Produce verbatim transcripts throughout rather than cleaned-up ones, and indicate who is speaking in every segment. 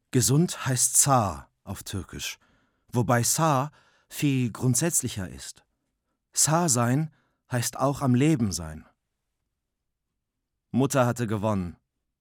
Speaker 1: Gesund heißt Sağ auf Türkisch, wobei Sağ viel grundsätzlicher ist. Sağ sein heißt auch am Leben sein. Mutter hatte gewonnen.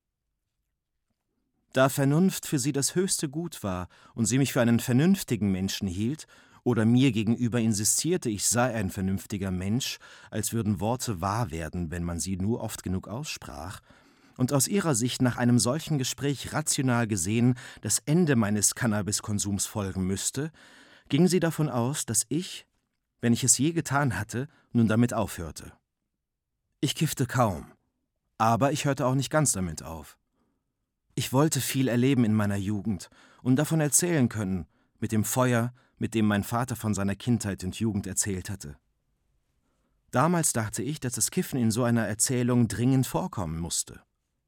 Speaker 1: Da Vernunft für sie das höchste Gut war und sie mich für einen vernünftigen Menschen hielt oder mir gegenüber insistierte, ich sei ein vernünftiger Mensch, als würden Worte wahr werden, wenn man sie nur oft genug aussprach, und aus ihrer Sicht nach einem solchen Gespräch rational gesehen das Ende meines Cannabiskonsums folgen müsste, ging sie davon aus, dass ich, wenn ich es je getan hatte, nun damit aufhörte. Ich kiffte kaum, aber ich hörte auch nicht ganz damit auf. Ich wollte viel erleben in meiner Jugend und davon erzählen können, mit dem Feuer, mit dem mein Vater von seiner Kindheit und Jugend erzählt hatte. Damals dachte ich, dass das Kiffen in so einer Erzählung dringend vorkommen musste.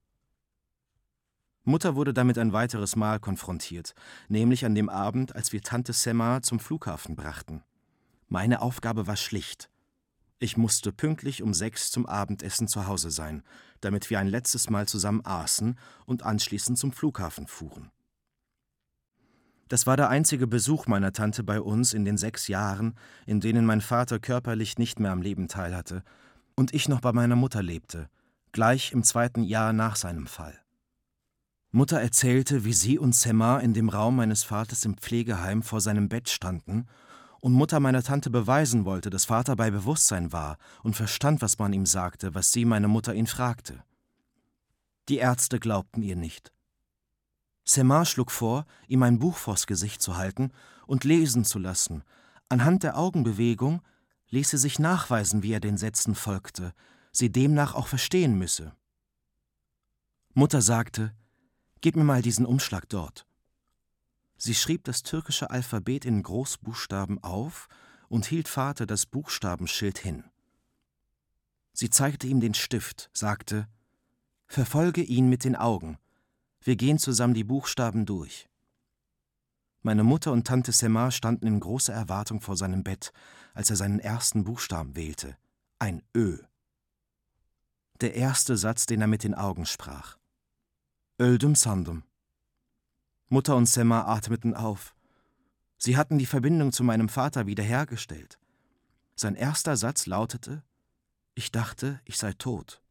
Speaker 1: Mutter wurde damit ein weiteres Mal konfrontiert, nämlich an dem Abend, als wir Tante Semma zum Flughafen brachten. Meine Aufgabe war schlicht. Ich musste pünktlich um sechs zum Abendessen zu Hause sein, damit wir ein letztes Mal zusammen aßen und anschließend zum Flughafen fuhren. Das war der einzige Besuch meiner Tante bei uns in den sechs Jahren, in denen mein Vater körperlich nicht mehr am Leben teilhatte und ich noch bei meiner Mutter lebte, gleich im zweiten Jahr nach seinem Fall. Mutter erzählte, wie sie und Semma in dem Raum meines Vaters im Pflegeheim vor seinem Bett standen und Mutter meiner Tante beweisen wollte, dass Vater bei Bewusstsein war und verstand, was man ihm sagte, was sie, meine Mutter, ihn fragte. Die Ärzte glaubten ihr nicht. Semma schlug vor, ihm ein Buch vors Gesicht zu halten und lesen zu lassen. Anhand der Augenbewegung ließ sie sich nachweisen, wie er den Sätzen folgte, sie demnach auch verstehen müsse. Mutter sagte: »Gib mir mal diesen Umschlag dort.« Sie schrieb das türkische Alphabet in Großbuchstaben auf und hielt Vater das Buchstabenschild hin. Sie zeigte ihm den Stift, sagte: »Verfolge ihn mit den Augen. Wir gehen zusammen die Buchstaben durch.« Meine Mutter und Tante Semma standen in großer Erwartung vor seinem Bett, als er seinen ersten Buchstaben wählte. Ein Ö. Der erste Satz, den er mit den Augen sprach. Öldüm sandım. Mutter und Semma atmeten auf. Sie hatten die Verbindung zu meinem Vater wiederhergestellt. Sein erster Satz lautete: »Ich dachte, ich sei tot.«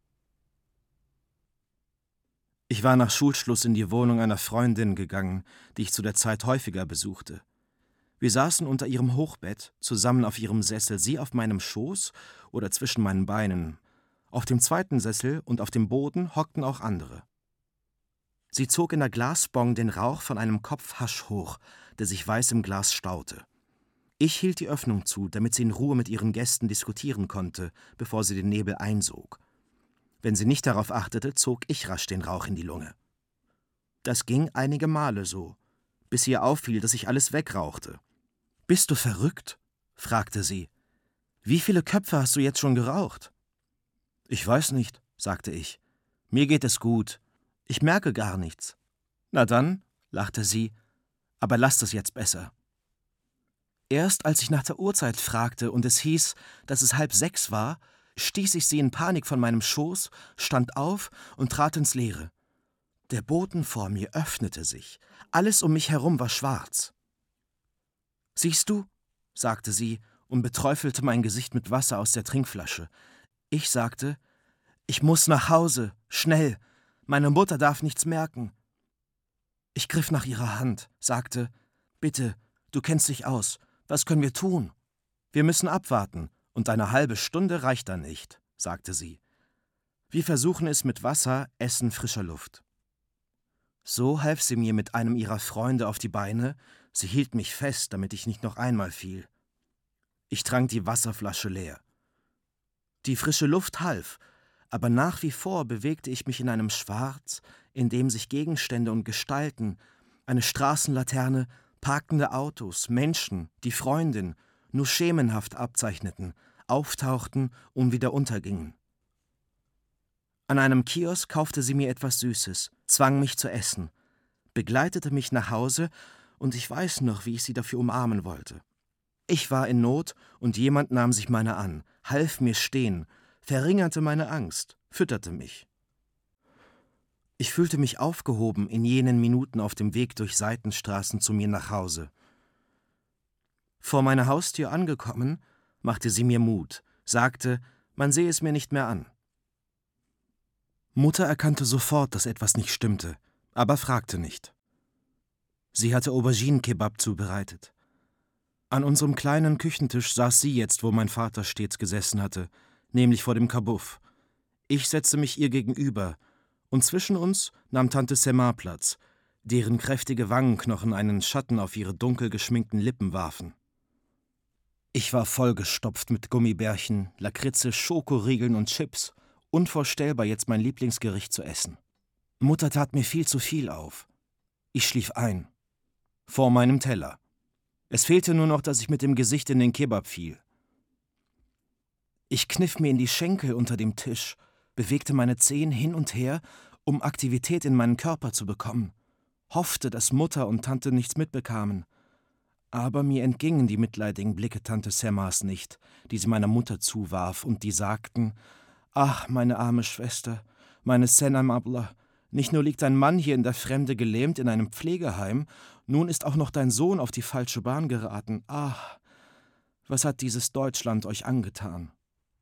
Speaker 1: Ich war nach Schulschluss in die Wohnung einer Freundin gegangen, die ich zu der Zeit häufiger besuchte. Wir saßen unter ihrem Hochbett, zusammen auf ihrem Sessel, sie auf meinem Schoß oder zwischen meinen Beinen. Auf dem zweiten Sessel und auf dem Boden hockten auch andere. Sie zog in der Glasbong den Rauch von einem Kopf Hasch hoch, der sich weiß im Glas staute. Ich hielt die Öffnung zu, damit sie in Ruhe mit ihren Gästen diskutieren konnte, bevor sie den Nebel einsog. Wenn sie nicht darauf achtete, zog ich rasch den Rauch in die Lunge. Das ging einige Male so, bis ihr auffiel, dass ich alles wegrauchte. »Bist du verrückt?« fragte sie. »Wie viele Köpfe hast du jetzt schon geraucht?« »Ich weiß nicht«, sagte ich. »Mir geht es gut. Ich merke gar nichts.« »Na dann«, lachte sie, »aber lass das jetzt besser.« Erst als ich nach der Uhrzeit fragte und es hieß, dass es halb sechs war, stieß ich sie in Panik von meinem Schoß, stand auf und trat ins Leere. Der Boden vor mir öffnete sich. Alles um mich herum war schwarz. »Siehst du?«, sagte sie und beträufelte mein Gesicht mit Wasser aus der Trinkflasche. Ich sagte: »Ich muss nach Hause, schnell. Meine Mutter darf nichts merken.« Ich griff nach ihrer Hand, sagte: »Bitte, du kennst dich aus. Was können wir tun?« »Wir müssen abwarten, und eine halbe Stunde reicht dann nicht«, sagte sie. »Wir versuchen es mit Wasser, Essen, frischer Luft.« So half sie mir mit einem ihrer Freunde auf die Beine. Sie hielt mich fest, damit ich nicht noch einmal fiel. Ich trank die Wasserflasche leer. Die frische Luft half, aber nach wie vor bewegte ich mich in einem Schwarz, in dem sich Gegenstände und Gestalten, eine Straßenlaterne, parkende Autos, Menschen, die Freundin, nur schemenhaft abzeichneten, auftauchten und wieder untergingen. An einem Kiosk kaufte sie mir etwas Süßes, zwang mich zu essen, begleitete mich nach Hause, und ich weiß noch, wie ich sie dafür umarmen wollte. Ich war in Not, und jemand nahm sich meiner an, half mir stehen, verringerte meine Angst, fütterte mich. Ich fühlte mich aufgehoben in jenen Minuten auf dem Weg durch Seitenstraßen zu mir nach Hause. Vor meiner Haustür angekommen, machte sie mir Mut, sagte, man sehe es mir nicht mehr an. Mutter erkannte sofort, dass etwas nicht stimmte, aber fragte nicht. Sie hatte Auberginen-Kebab zubereitet. An unserem kleinen Küchentisch saß sie jetzt, wo mein Vater stets gesessen hatte, nämlich vor dem Kabuff. Ich setzte mich ihr gegenüber, und zwischen uns nahm Tante Sema Platz, deren kräftige Wangenknochen einen Schatten auf ihre dunkel geschminkten Lippen warfen. Ich war vollgestopft mit Gummibärchen, Lakritze, Schokoriegeln und Chips, unvorstellbar jetzt mein Lieblingsgericht zu essen. Mutter tat mir viel zu viel auf. Ich schlief ein. Vor meinem Teller. Es fehlte nur noch, dass ich mit dem Gesicht in den Kebab fiel. Ich kniff mir in die Schenkel unter dem Tisch, bewegte meine Zehen hin und her, um Aktivität in meinen Körper zu bekommen, hoffte, dass Mutter und Tante nichts mitbekamen. Aber mir entgingen die mitleidigen Blicke Tante Semas nicht, die sie meiner Mutter zuwarf und die sagten, »Ach, meine arme Schwester, meine Senam Abla, nicht nur liegt dein Mann hier in der Fremde gelähmt in einem Pflegeheim, nun ist auch noch dein Sohn auf die falsche Bahn geraten. Ach, was hat dieses Deutschland euch angetan?«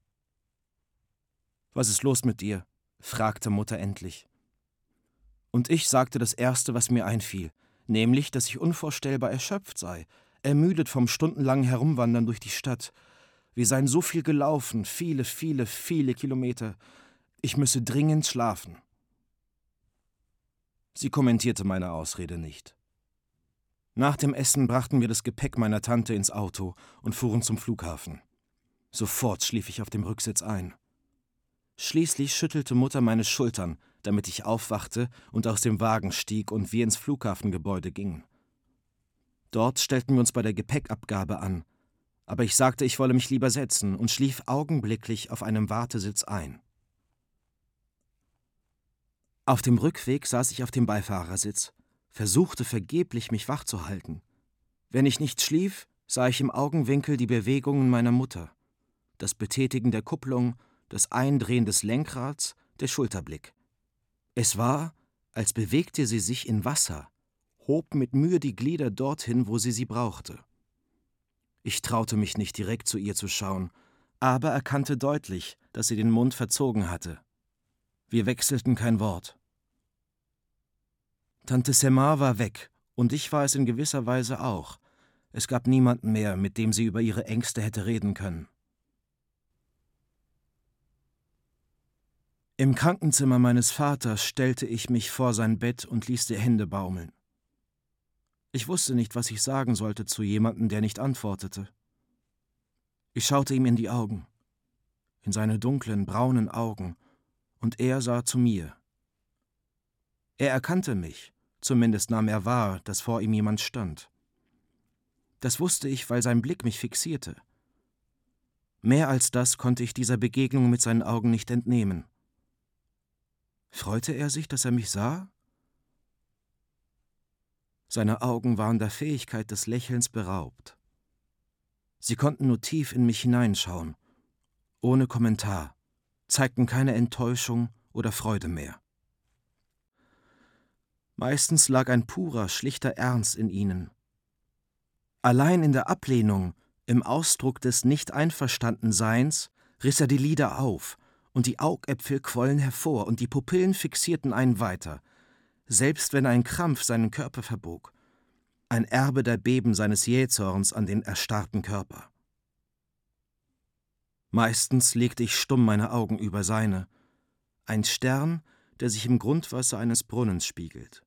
Speaker 1: »Was ist los mit dir?« fragte Mutter endlich. Und ich sagte das Erste, was mir einfiel, nämlich, dass ich unvorstellbar erschöpft sei, ermüdet vom stundenlangen Herumwandern durch die Stadt. Wir seien so viel gelaufen, viele, viele, viele Kilometer. Ich müsse dringend schlafen. Sie kommentierte meine Ausrede nicht. Nach dem Essen brachten wir das Gepäck meiner Tante ins Auto und fuhren zum Flughafen. Sofort schlief ich auf dem Rücksitz ein. Schließlich schüttelte Mutter meine Schultern, damit ich aufwachte und aus dem Wagen stieg und wir ins Flughafengebäude gingen. Dort stellten wir uns bei der Gepäckabgabe an, aber ich sagte, ich wolle mich lieber setzen und schlief augenblicklich auf einem Wartesitz ein. Auf dem Rückweg saß ich auf dem Beifahrersitz, versuchte vergeblich, mich wach zu halten. Wenn ich nicht schlief, sah ich im Augenwinkel die Bewegungen meiner Mutter, das Betätigen der Kupplung, das Eindrehen des Lenkrads, der Schulterblick. Es war, als bewegte sie sich in Wasser, hob mit Mühe die Glieder dorthin, wo sie sie brauchte. Ich traute mich nicht direkt zu ihr zu schauen, aber erkannte deutlich, dass sie den Mund verzogen hatte. Wir wechselten kein Wort. Tante Sema war weg, und ich war es in gewisser Weise auch. Es gab niemanden mehr, mit dem sie über ihre Ängste hätte reden können. Im Krankenzimmer meines Vaters stellte ich mich vor sein Bett und ließ die Hände baumeln. Ich wusste nicht, was ich sagen sollte zu jemandem, der nicht antwortete. Ich schaute ihm in die Augen, in seine dunklen, braunen Augen, und er sah zu mir. Er erkannte mich, zumindest nahm er wahr, dass vor ihm jemand stand. Das wusste ich, weil sein Blick mich fixierte. Mehr als das konnte ich dieser Begegnung mit seinen Augen nicht entnehmen. Freute er sich, dass er mich sah? Seine Augen waren der Fähigkeit des Lächelns beraubt. Sie konnten nur tief in mich hineinschauen, ohne Kommentar, zeigten keine Enttäuschung oder Freude mehr. Meistens lag ein purer, schlichter Ernst in ihnen. Allein in der Ablehnung, im Ausdruck des Nicht-Einverstanden-Seins, riss er die Lider auf, und die Augäpfel quollen hervor und die Pupillen fixierten einen weiter, selbst wenn ein Krampf seinen Körper verbog, ein Erbe der Beben seines Jähzorns an den erstarrten Körper. Meistens legte ich stumm meine Augen über seine, ein Stern, der sich im Grundwasser eines Brunnens spiegelt.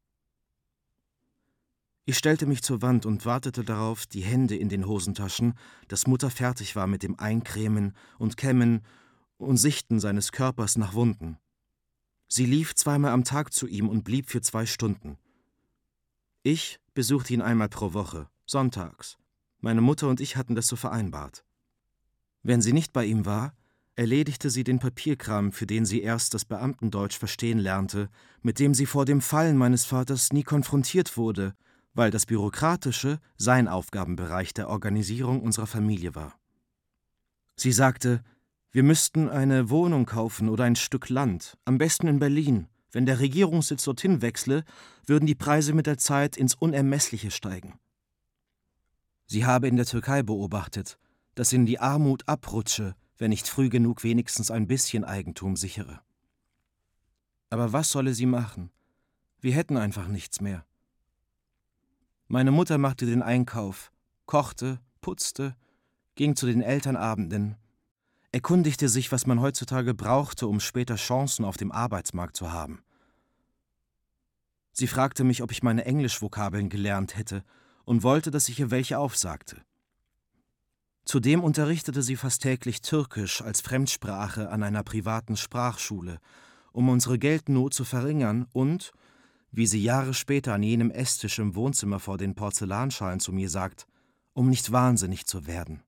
Speaker 1: Ich stellte mich zur Wand und wartete darauf, die Hände in den Hosentaschen, dass Mutter fertig war mit dem Eincremen und Kämmen und Sichten seines Körpers nach Wunden. Sie lief zweimal am Tag zu ihm und blieb für zwei Stunden. Ich besuchte ihn einmal pro Woche, sonntags. Meine Mutter und ich hatten das so vereinbart. Wenn sie nicht bei ihm war, erledigte sie den Papierkram, für den sie erst das Beamtendeutsch verstehen lernte, mit dem sie vor dem Fallen meines Vaters nie konfrontiert wurde, weil das Bürokratische sein Aufgabenbereich der Organisierung unserer Familie war. Sie sagte, wir müssten eine Wohnung kaufen oder ein Stück Land, am besten in Berlin, Wenn der Regierungssitz dorthin wechsle, würden die Preise mit der Zeit ins Unermessliche steigen. Sie habe in der Türkei beobachtet, dass in die Armut abrutsche, wenn nicht früh genug wenigstens ein bisschen Eigentum sichere. Aber was solle sie machen? Wir hätten einfach nichts mehr. Meine Mutter machte den Einkauf, kochte, putzte, ging zu den Elternabenden, erkundigte sich, was man heutzutage brauchte, um später Chancen auf dem Arbeitsmarkt zu haben. Sie fragte mich, ob ich meine Englischvokabeln gelernt hätte und wollte, dass ich ihr welche aufsagte. Zudem unterrichtete sie fast täglich Türkisch als Fremdsprache an einer privaten Sprachschule, um unsere Geldnot zu verringern und, wie sie Jahre später an jenem Esstisch im Wohnzimmer vor den Porzellanschalen zu mir sagt, um nicht wahnsinnig zu werden.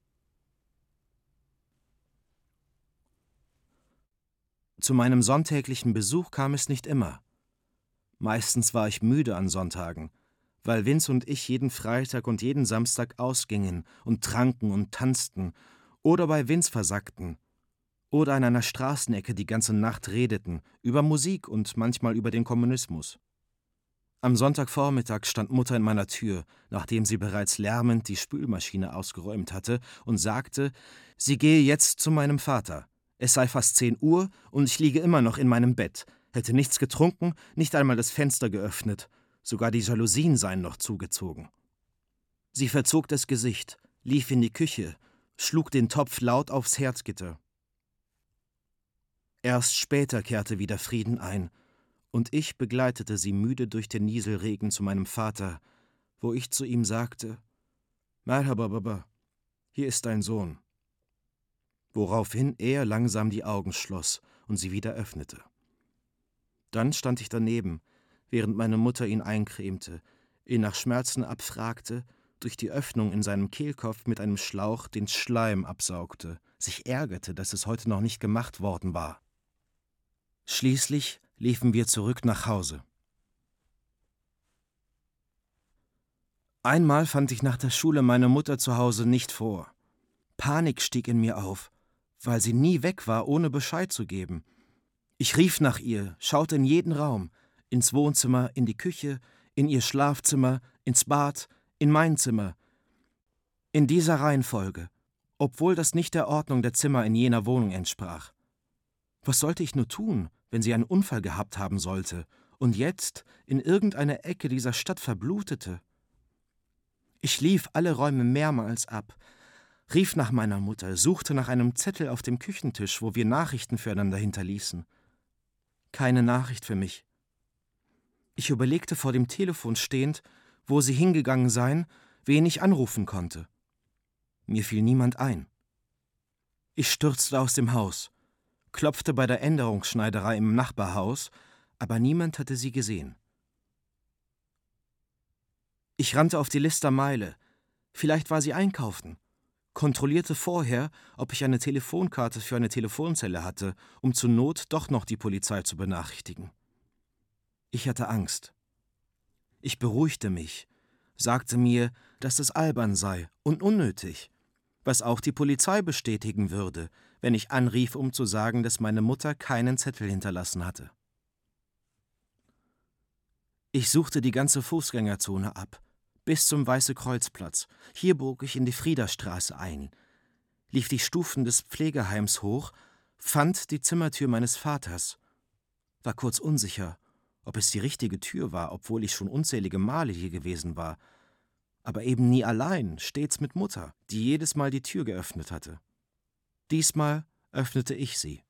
Speaker 1: Zu meinem sonntäglichen Besuch kam es nicht immer. Meistens war ich müde an Sonntagen, weil Vince und ich jeden Freitag und jeden Samstag ausgingen und tranken und tanzten oder bei Vince versackten oder an einer Straßenecke die ganze Nacht redeten, über Musik und manchmal über den Kommunismus. Am Sonntagvormittag stand Mutter in meiner Tür, nachdem sie bereits lärmend die Spülmaschine ausgeräumt hatte, und sagte, sie gehe jetzt zu meinem Vater. Es sei fast zehn Uhr und ich liege immer noch in meinem Bett, hätte nichts getrunken, nicht einmal das Fenster geöffnet, sogar die Jalousien seien noch zugezogen. Sie verzog das Gesicht, lief in die Küche, schlug den Topf laut aufs Herdgitter. Erst später kehrte wieder Frieden ein, und ich begleitete sie müde durch den Nieselregen zu meinem Vater, wo ich zu ihm sagte, »Merhaba, Baba, hier ist dein Sohn«, woraufhin er langsam die Augen schloss und sie wieder öffnete. Dann stand ich daneben, während meine Mutter ihn eincremte, ihn nach Schmerzen abfragte, durch die Öffnung in seinem Kehlkopf mit einem Schlauch den Schleim absaugte, sich ärgerte, dass es heute noch nicht gemacht worden war. Schließlich liefen wir zurück nach Hause. Einmal fand ich nach der Schule meine Mutter zu Hause nicht vor. Panik stieg in mir auf, weil sie nie weg war, ohne Bescheid zu geben. Ich rief nach ihr, schaute in jeden Raum, ins Wohnzimmer, in die Küche, in ihr Schlafzimmer, ins Bad, in mein Zimmer. In dieser Reihenfolge, obwohl das nicht der Ordnung der Zimmer in jener Wohnung entsprach. Was sollte ich nur tun, wenn sie einen Unfall gehabt haben sollte und jetzt in irgendeiner Ecke dieser Stadt verblutete? Ich lief alle Räume mehrmals ab, rief nach meiner Mutter, suchte nach einem Zettel auf dem Küchentisch, wo wir Nachrichten füreinander hinterließen. Keine Nachricht für mich. Ich überlegte vor dem Telefon stehend, wo sie hingegangen seien, wen ich anrufen konnte. Mir fiel niemand ein. Ich stürzte aus dem Haus, klopfte bei der Änderungsschneiderei im Nachbarhaus, aber niemand hatte sie gesehen. Ich rannte auf die Lister Meile, vielleicht war sie einkaufen, kontrollierte vorher, ob ich eine Telefonkarte für eine Telefonzelle hatte, um zur Not doch noch die Polizei zu benachrichtigen. Ich hatte Angst. Ich beruhigte mich, sagte mir, dass es albern sei und unnötig, was auch die Polizei bestätigen würde, wenn ich anrief, um zu sagen, dass meine Mutter keinen Zettel hinterlassen hatte. Ich suchte die ganze Fußgängerzone ab, bis zum Weiße-Kreuz-Platz. Hier bog ich in die Friederstraße ein, lief die Stufen des Pflegeheims hoch, fand die Zimmertür meines Vaters, war kurz unsicher, ob es die richtige Tür war, obwohl ich schon unzählige Male hier gewesen war, aber eben nie allein, stets mit Mutter, die jedes Mal die Tür geöffnet hatte. Diesmal öffnete ich sie.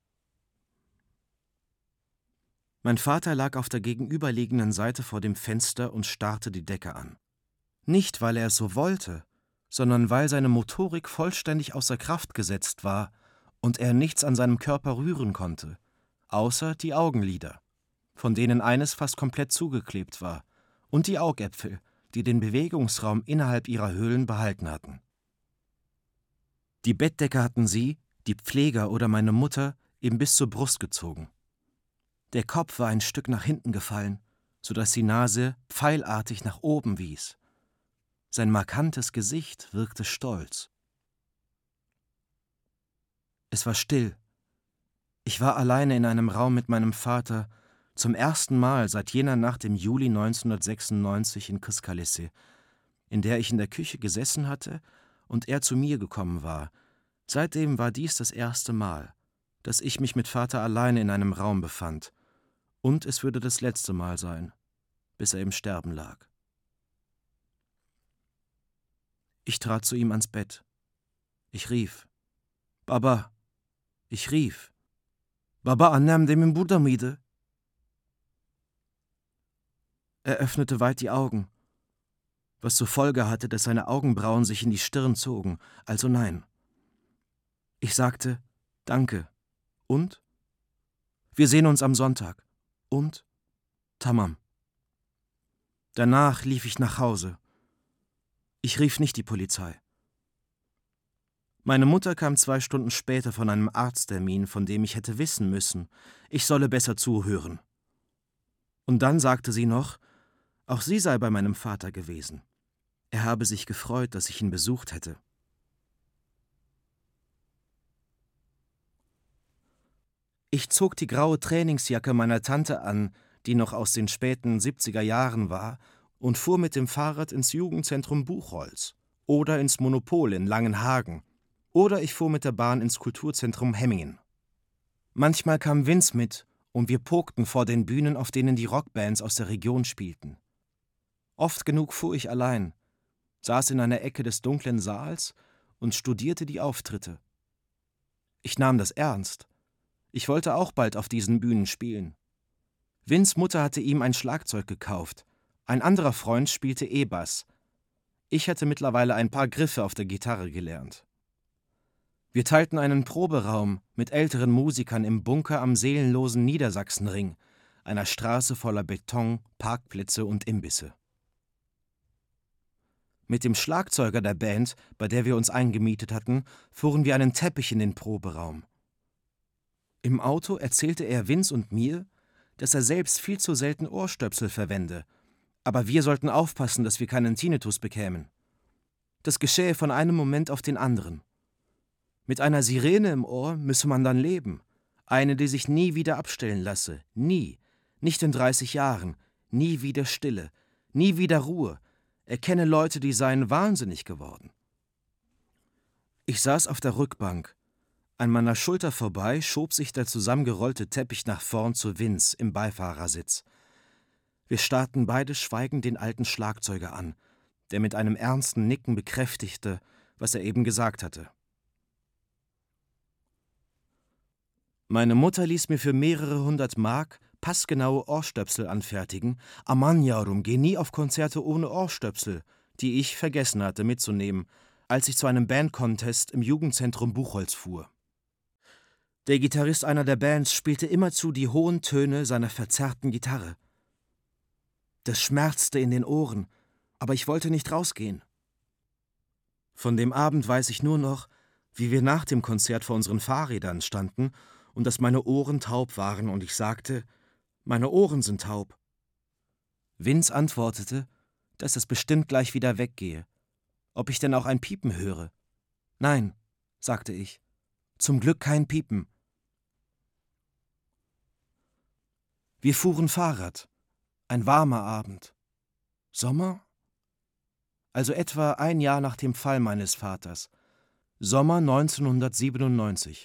Speaker 1: Mein Vater lag auf der gegenüberliegenden Seite vor dem Fenster und starrte die Decke an. Nicht, weil er es so wollte, sondern weil seine Motorik vollständig außer Kraft gesetzt war und er nichts an seinem Körper rühren konnte, außer die Augenlider, von denen eines fast komplett zugeklebt war, und die Augäpfel, die den Bewegungsraum innerhalb ihrer Höhlen behalten hatten. Die Bettdecke hatten sie, die Pfleger oder meine Mutter, ihm bis zur Brust gezogen. Der Kopf war ein Stück nach hinten gefallen, so dass die Nase pfeilartig nach oben wies. Sein markantes Gesicht wirkte stolz. Es war still. Ich war alleine in einem Raum mit meinem Vater, Zum ersten Mal seit jener Nacht im Juli neunzehnhundertsechsundneunzig in Kıskalesi, in der ich in der Küche gesessen hatte und er zu mir gekommen war. Seitdem war dies das erste Mal, dass ich mich mit Vater alleine in einem Raum befand. Und es würde das letzte Mal sein, bis er im Sterben lag. Ich trat zu ihm ans Bett. Ich rief, ''Baba!'' Ich rief, ''Baba, annem demin burada mıydı?'' Er öffnete weit die Augen, was zur Folge hatte, dass seine Augenbrauen sich in die Stirn zogen, also nein. Ich sagte, ''Danke. Und? Wir sehen uns am Sonntag. Und? Tamam.'' Danach lief ich nach Hause. Ich rief nicht die Polizei. Meine Mutter kam zwei Stunden später von einem Arzttermin, von dem ich hätte wissen müssen, ich solle besser zuhören. Und dann sagte sie noch, auch sie sei bei meinem Vater gewesen. Er habe sich gefreut, dass ich ihn besucht hätte. Ich zog die graue Trainingsjacke meiner Tante an, die noch aus den späten siebziger Jahren war, und fuhr mit dem Fahrrad ins Jugendzentrum Buchholz oder ins Monopol in Langenhagen, oder ich fuhr mit der Bahn ins Kulturzentrum Hemmingen. Manchmal kam Vince mit, und wir pokten vor den Bühnen, auf denen die Rockbands aus der Region spielten. Oft genug fuhr ich allein, saß in einer Ecke des dunklen Saals und studierte die Auftritte. Ich nahm das ernst. Ich wollte auch bald auf diesen Bühnen spielen. Vince' Mutter hatte ihm ein Schlagzeug gekauft. Ein anderer Freund spielte E-Bass. Ich hatte mittlerweile ein paar Griffe auf der Gitarre gelernt. Wir teilten einen Proberaum mit älteren Musikern im Bunker am seelenlosen Niedersachsenring, einer Straße voller Beton, Parkplätze und Imbisse. Mit dem Schlagzeuger der Band, bei der wir uns eingemietet hatten, fuhren wir einen Teppich in den Proberaum. Im Auto erzählte er Vince und mir, dass er selbst viel zu selten Ohrstöpsel verwende, aber wir sollten aufpassen, dass wir keinen Tinnitus bekämen. Das geschähe von einem Moment auf den anderen. Mit einer Sirene im Ohr müsse man dann leben, eine, die sich nie wieder abstellen lasse, nie, nicht in dreißig Jahren, nie wieder Stille, nie wieder Ruhe. Er kenne Leute, die seien wahnsinnig geworden. Ich saß auf der Rückbank. An meiner Schulter vorbei schob sich der zusammengerollte Teppich nach vorn zu Vince im Beifahrersitz. Wir starrten beide schweigend den alten Schlagzeuger an, der mit einem ernsten Nicken bekräftigte, was er eben gesagt hatte. Meine Mutter ließ mir für mehrere hundert Mark passgenaue Ohrstöpsel anfertigen. Aman yavrum, geh nie auf Konzerte ohne Ohrstöpsel, die ich vergessen hatte mitzunehmen, als ich zu einem Bandcontest im Jugendzentrum Buchholz fuhr. Der Gitarrist einer der Bands spielte immerzu die hohen Töne seiner verzerrten Gitarre. Das schmerzte in den Ohren, aber ich wollte nicht rausgehen. Von dem Abend weiß ich nur noch, wie wir nach dem Konzert vor unseren Fahrrädern standen und dass meine Ohren taub waren und ich sagte, meine Ohren sind taub. Vince antwortete, dass es bestimmt gleich wieder weggehe, ob ich denn auch ein Piepen höre. Nein, sagte ich, zum Glück kein Piepen. Wir fuhren Fahrrad, ein warmer Abend. Sommer? Also etwa ein Jahr nach dem Fall meines Vaters, Sommer neunzehnhundertsiebenundneunzig.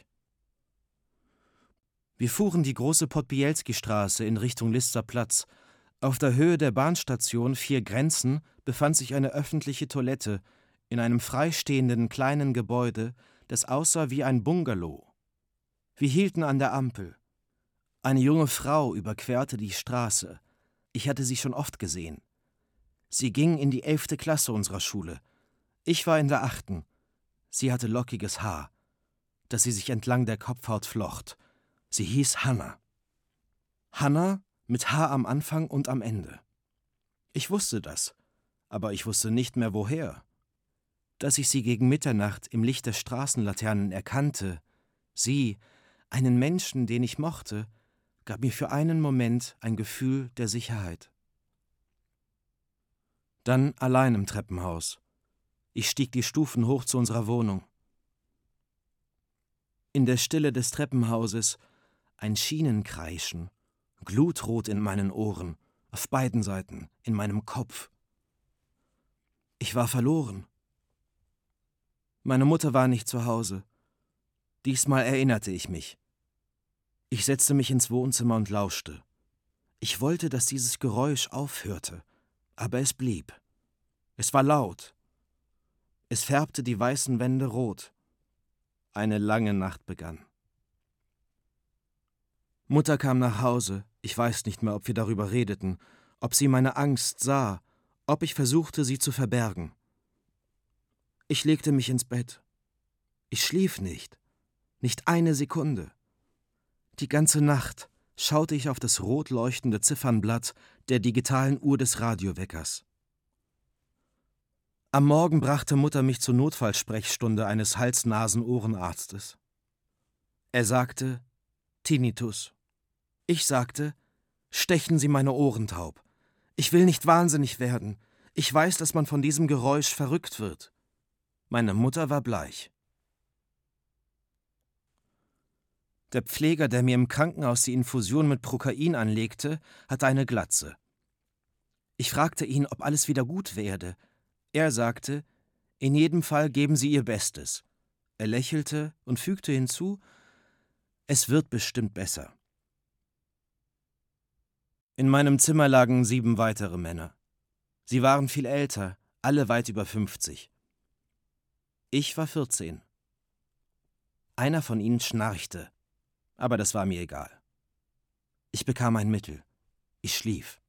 Speaker 1: Wir fuhren die große Podbielski-Straße in Richtung Lister Platz. Auf der Höhe der Bahnstation Vier Grenzen befand sich eine öffentliche Toilette in einem freistehenden kleinen Gebäude, das aussah wie ein Bungalow. Wir hielten an der Ampel. Eine junge Frau überquerte die Straße. Ich hatte sie schon oft gesehen. Sie ging in die elfte Klasse unserer Schule. Ich war in der achten. Sie hatte lockiges Haar, das sie sich entlang der Kopfhaut flocht. Sie hieß Hanna. Hanna mit Haar am Anfang und am Ende. Ich wusste das, aber ich wusste nicht mehr woher. Dass ich sie gegen Mitternacht im Licht der Straßenlaternen erkannte, sie, einen Menschen, den ich mochte, gab mir für einen Moment ein Gefühl der Sicherheit. Dann allein im Treppenhaus. Ich stieg die Stufen hoch zu unserer Wohnung. In der Stille des Treppenhauses ein Schienenkreischen, glutrot in meinen Ohren, auf beiden Seiten, in meinem Kopf. Ich war verloren. Meine Mutter war nicht zu Hause. Diesmal erinnerte ich mich. Ich setzte mich ins Wohnzimmer und lauschte. Ich wollte, dass dieses Geräusch aufhörte, aber es blieb. Es war laut. Es färbte die weißen Wände rot. Eine lange Nacht begann. Mutter kam nach Hause. Ich weiß nicht mehr, ob wir darüber redeten, ob sie meine Angst sah, ob ich versuchte, sie zu verbergen. Ich legte mich ins Bett. Ich schlief nicht. Nicht eine Sekunde. Die ganze Nacht schaute ich auf das rot leuchtende Ziffernblatt der digitalen Uhr des Radioweckers. Am Morgen brachte Mutter mich zur Notfallsprechstunde eines Hals-Nasen-Ohrenarztes. Er sagte, Tinnitus. Ich sagte, stechen Sie meine Ohren taub. Ich will nicht wahnsinnig werden. Ich weiß, dass man von diesem Geräusch verrückt wird. Meine Mutter war bleich. Der Pfleger, der mir im Krankenhaus die Infusion mit Prokain anlegte, hatte eine Glatze. Ich fragte ihn, ob alles wieder gut werde. Er sagte, in jedem Fall geben Sie Ihr Bestes. Er lächelte und fügte hinzu, es wird bestimmt besser. In meinem Zimmer lagen sieben weitere Männer. Sie waren viel älter, alle weit über fünfzig. Ich war vierzehn. Einer von ihnen schnarchte, aber das war mir egal. Ich bekam ein Mittel. Ich schlief.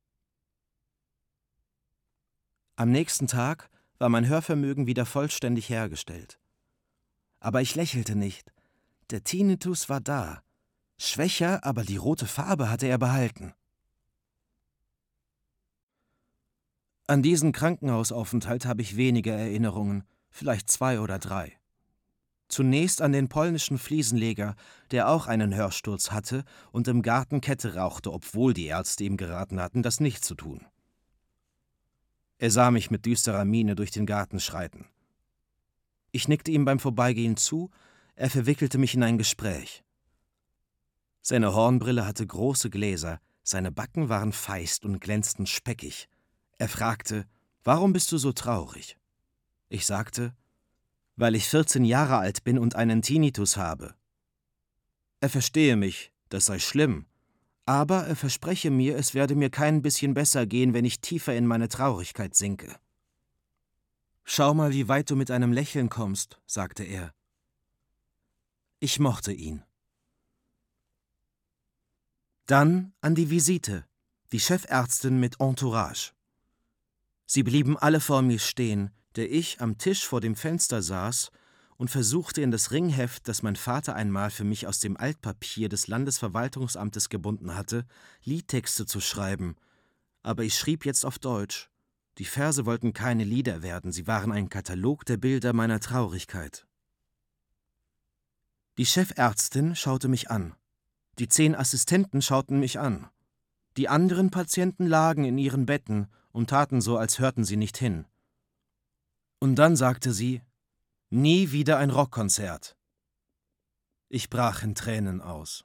Speaker 1: Am nächsten Tag war mein Hörvermögen wieder vollständig hergestellt. Aber ich lächelte nicht. Der Tinnitus war da. Schwächer, aber die rote Farbe hatte er behalten. An diesen Krankenhausaufenthalt habe ich wenige Erinnerungen, vielleicht zwei oder drei. Zunächst an den polnischen Fliesenleger, der auch einen Hörsturz hatte und im Garten Kette rauchte, obwohl die Ärzte ihm geraten hatten, das nicht zu tun. Er sah mich mit düsterer Miene durch den Garten schreiten. Ich nickte ihm beim Vorbeigehen zu, er verwickelte mich in ein Gespräch. Seine Hornbrille hatte große Gläser, seine Backen waren feist und glänzten speckig. Er fragte, »Warum bist du so traurig?« Ich sagte, »Weil ich vierzehn Jahre alt bin und einen Tinnitus habe.« Er verstehe mich, das sei schlimm, aber er verspreche mir, es werde mir kein bisschen besser gehen, wenn ich tiefer in meine Traurigkeit sinke. »Schau mal, wie weit du mit einem Lächeln kommst«, sagte er. Ich mochte ihn. Dann an die Visite, die Chefärztin mit Entourage. Sie blieben alle vor mir stehen, der ich am Tisch vor dem Fenster saß und versuchte in das Ringheft, das mein Vater einmal für mich aus dem Altpapier des Landesverwaltungsamtes gebunden hatte, Liedtexte zu schreiben. Aber ich schrieb jetzt auf Deutsch. Die Verse wollten keine Lieder werden, sie waren ein Katalog der Bilder meiner Traurigkeit. Die Chefärztin schaute mich an. Die zehn Assistenten schauten mich an. Die anderen Patienten lagen in ihren Betten und taten so, als hörten sie nicht hin. Und dann sagte sie, »Nie wieder ein Rockkonzert.« Ich brach in Tränen aus.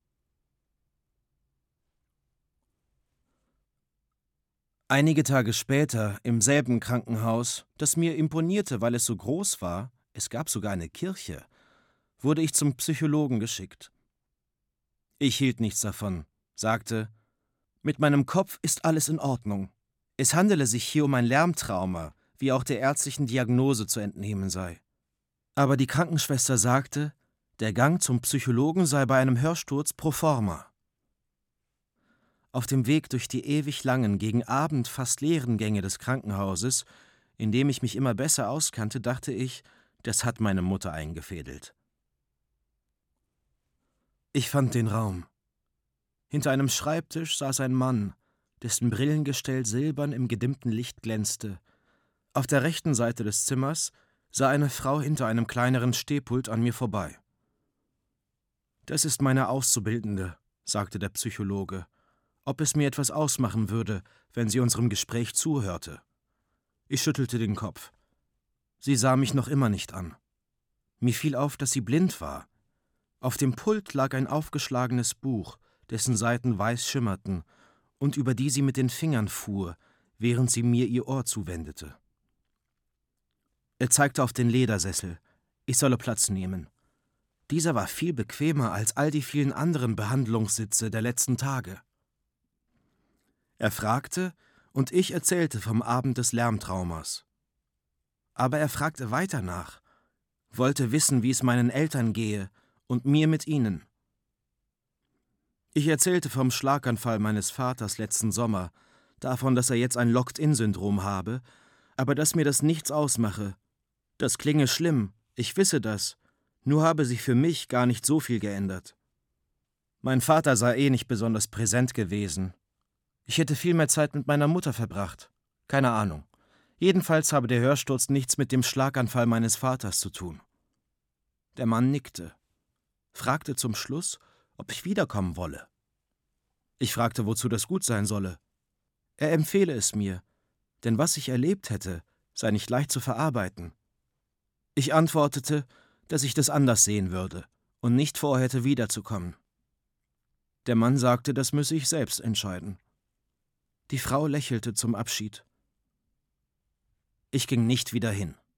Speaker 1: Einige Tage später, im selben Krankenhaus, das mir imponierte, weil es so groß war, es gab sogar eine Kirche, wurde ich zum Psychologen geschickt. Ich hielt nichts davon, sagte, »Mit meinem Kopf ist alles in Ordnung. Es handele sich hier um ein Lärmtrauma, wie auch der ärztlichen Diagnose zu entnehmen sei.« Aber die Krankenschwester sagte, der Gang zum Psychologen sei bei einem Hörsturz pro forma. Auf dem Weg durch die ewig langen, gegen Abend fast leeren Gänge des Krankenhauses, in dem ich mich immer besser auskannte, dachte ich, das hat meine Mutter eingefädelt. Ich fand den Raum. Hinter einem Schreibtisch saß ein Mann, dessen Brillengestell silbern im gedimmten Licht glänzte. Auf der rechten Seite des Zimmers sah eine Frau hinter einem kleineren Stehpult an mir vorbei. »Das ist meine Auszubildende«, sagte der Psychologe, ob es mir etwas ausmachen würde, wenn sie unserem Gespräch zuhörte. Ich schüttelte den Kopf. Sie sah mich noch immer nicht an. Mir fiel auf, dass sie blind war. Auf dem Pult lag ein aufgeschlagenes Buch, dessen Seiten weiß schimmerten und über die sie mit den Fingern fuhr, während sie mir ihr Ohr zuwendete. Er zeigte auf den Ledersessel, ich solle Platz nehmen. Dieser war viel bequemer als all die vielen anderen Behandlungssitze der letzten Tage. Er fragte, und ich erzählte vom Abend des Lärmtraumas. Aber er fragte weiter nach, wollte wissen, wie es meinen Eltern gehe und mir mit ihnen. Ich erzählte vom Schlaganfall meines Vaters letzten Sommer, davon, dass er jetzt ein Locked-in-Syndrom habe, aber dass mir das nichts ausmache. Das klinge schlimm, ich wisse das, nur habe sich für mich gar nicht so viel geändert. Mein Vater sei eh nicht besonders präsent gewesen. Ich hätte viel mehr Zeit mit meiner Mutter verbracht. Keine Ahnung. Jedenfalls habe der Hörsturz nichts mit dem Schlaganfall meines Vaters zu tun. Der Mann nickte, fragte zum Schluss, ob ich wiederkommen wolle. Ich fragte, wozu das gut sein solle. Er empfehle es mir, denn was ich erlebt hätte, sei nicht leicht zu verarbeiten. Ich antwortete, dass ich das anders sehen würde und nicht vorhätte, wiederzukommen. Der Mann sagte, das müsse ich selbst entscheiden. Die Frau lächelte zum Abschied. Ich ging nicht wieder hin.